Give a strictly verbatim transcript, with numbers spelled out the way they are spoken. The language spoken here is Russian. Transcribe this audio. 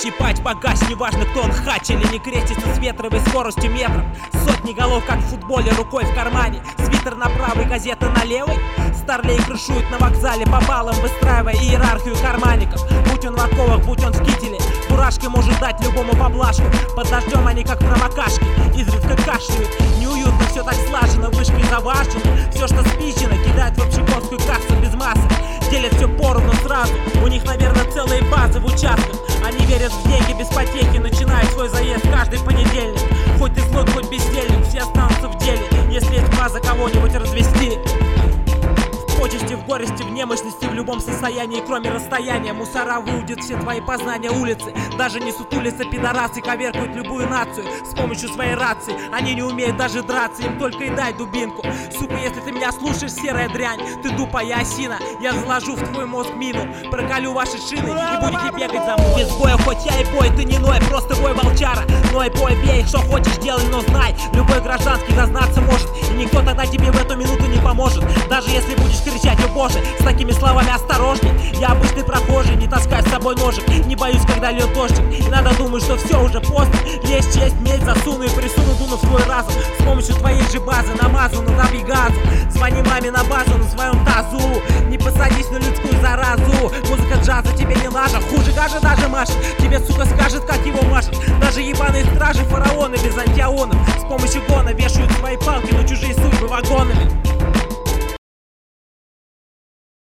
щипать, погась, неважно кто он, хач или не крестится с ветровой скоростью метров. Сотни голов, как в футболе, рукой в кармане, свитер на правой, газета на левой. Старлей крышует на вокзале по баллам, выстраивая иерархию карманников. Будь он в оковах, будь он в кителе, фуражки может дать любому поблажку. Под дождем они как промокашки, изредка кашляют. Неуютно, все так слажено, вышкой заважено. Все, что спичено, кидают в общековскую кассу без масок. Делят все поровну сразу, у них, наверное, целые базы в участках. Они верят в деньги без потехи, начинают свой заезд каждый понедельник. Хоть ты злой, хоть бездельник, все останутся в деле, если есть база кого-нибудь развести. В почести, в горести, в немощности, в любом состоянии, кроме расстояния. Мусора выудят все твои познания улицы. Даже не сутулятся пидорасы, коверкают любую нацию с помощью своей рации. Они не умеют даже драться, им только и дай дубинку. Сука, если ты меня слушаешь, серая дрянь, ты дупа, я осина. Я заложу в твой мозг мину, проколю ваши шины и будете бегать за мной. Без боя хоть я и бой, ты не ной, просто бой волчара. Ной, бой, бей, что хочешь делай, но знай, любой гражданский дознаться может, и никто тогда тебе в эту минуту не поможет. Даже если будешь кричать: о боже, с такими словами осторожней. Я обычный прохожий, не таскай с собой ножик, не боюсь, когда льет дождик. И надо думать, что все уже поздно. Лезь, честь, медь, засуну и присуну, дуну в свой разум. С помощью твоей же базы намазу, надави газу. Звони маме на базу на своем тазу. Не посадись на людскую заразу. Музыка джаза тебе не лажа, хуже гажа даже машет. Тебе, сука, скажет, как его машет. Даже ебаные стражи, фараоны без антионов с помощью гона вешают свои палки на чужие судьбы вагонами.